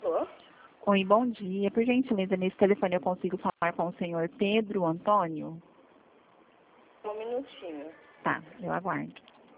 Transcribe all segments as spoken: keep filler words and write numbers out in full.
Alô? Oi, bom dia. Por gentileza, nesse telefone eu consigo falar com o senhor Pedro Antônio? Um minutinho. Tá, eu aguardo.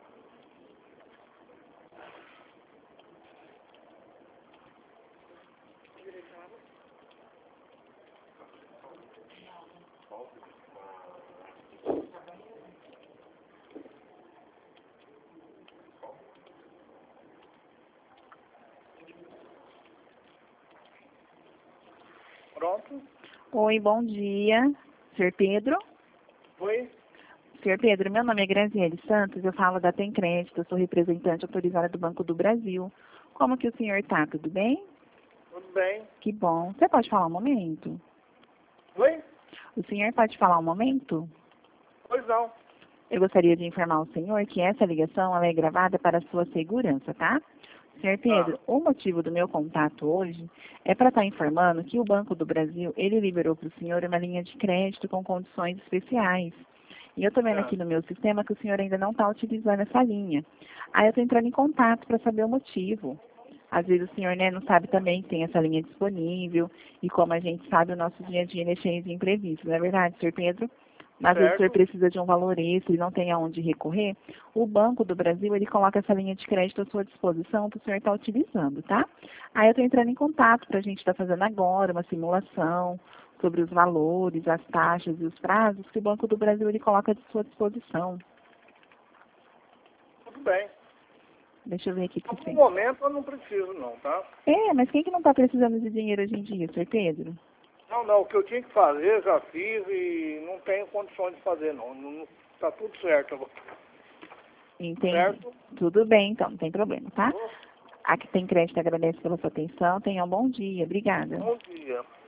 Pronto? Oi, bom dia. senhor Pedro? Oi? senhor Pedro, meu nome é Graziele Santos, eu falo da Tem Crédito, eu sou representante autorizada do Banco do Brasil. Como que o senhor está? Tudo bem? Tudo bem? Que bom. Você pode falar um momento? Oi? O senhor pode falar um momento? Pois não. Eu gostaria de informar o senhor que essa ligação ela é gravada para a sua segurança, tá? senhor Pedro, Ah, o motivo do meu contato hoje é para estar informando que o Banco do Brasil, ele liberou para o senhor uma linha de crédito com condições especiais. E eu estou vendo ah. aqui no meu sistema que o senhor ainda não está utilizando essa linha. Aí eu estou entrando em contato para saber o motivo. Às vezes o senhor né, não sabe também que tem essa linha disponível, e como a gente sabe, o nosso dia a dia ele é cheio de imprevistos, não é verdade, senhor Pedro? Às vezes o senhor Certo? precisa de um valor extra e não tem aonde recorrer, o Banco do Brasil, ele coloca essa linha de crédito à sua disposição para o senhor estar utilizando, tá? Aí eu estou entrando em contato para a gente estar fazendo agora uma simulação sobre os valores, as taxas e os prazos que o Banco do Brasil ele coloca à sua disposição. Tudo bem. Deixa eu ver aqui o que No tem. momento eu não preciso não, tá? É, mas quem que não está precisando de dinheiro hoje em dia, senhor Pedro? Não, não. O que eu tinha que fazer, já fiz e não tenho condições de fazer não. não tá tudo certo agora. Entendi. Certo? Tudo bem, então, não tem problema, tá? Ô, Aqui tem crédito, agradece pela sua atenção. Tenha um bom dia. Obrigada. bom dia.